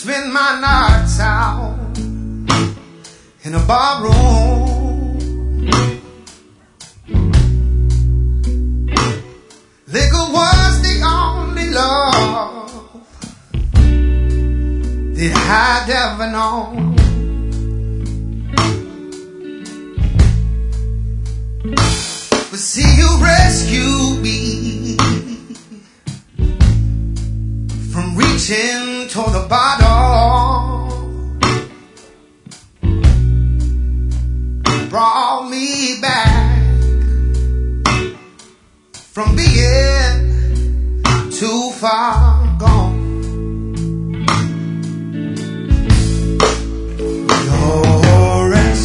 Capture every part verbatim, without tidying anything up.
spend my nights out in a barroom. Liquor was the only love that I'd ever known. But see, you rescued me from reaching toward the bottom, brought me back from being too far gone. You're as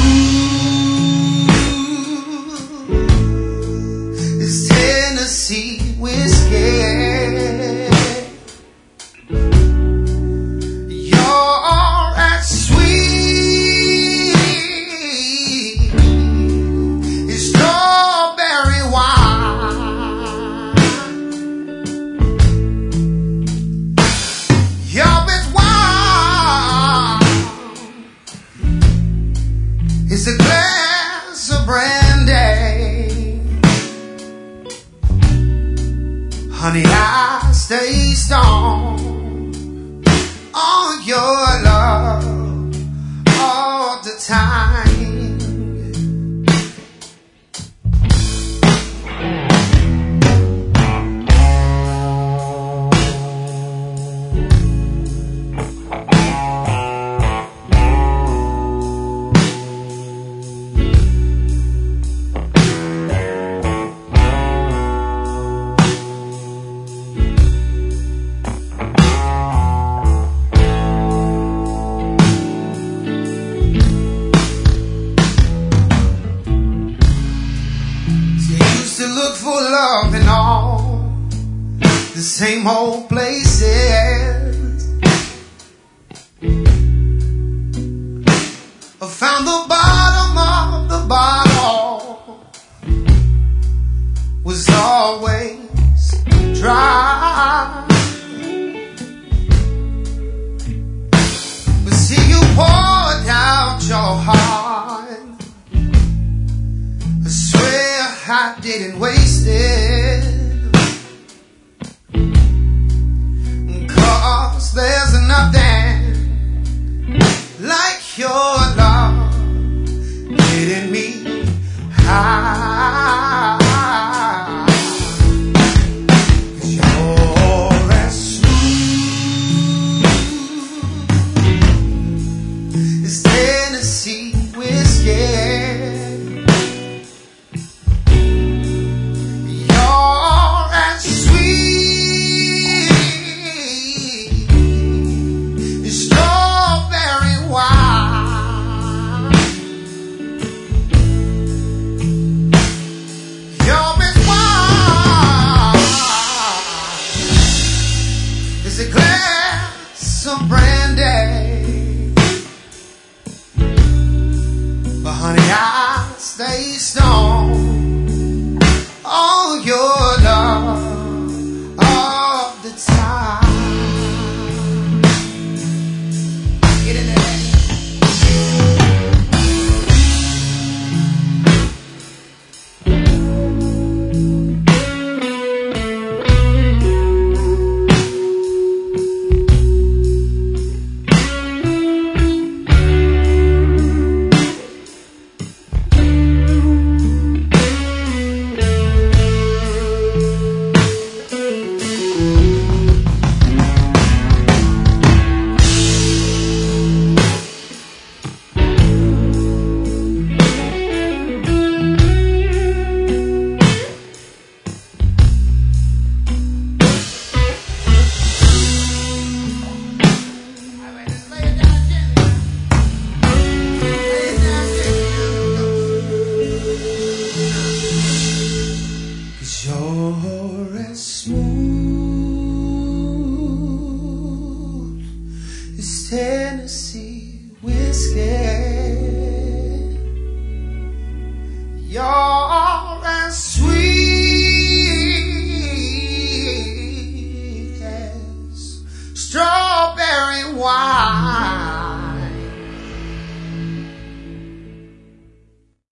smooth as Tennessee whiskey. It's a glass of brandy, honey, I stay strong on your love all the time. Look for love in all the same old places. I found the bottom of the bottle was always dry. But see, you poured out your heart. I swear I didn't waste it, 'cause there's nothing like your love getting me high. 'Cause you're as smooth as Tennessee whiskey. It's a glass of brandy, but honey, I stay strong on your love all the time. Get in there. You're as smooth as Tennessee whiskey. You're as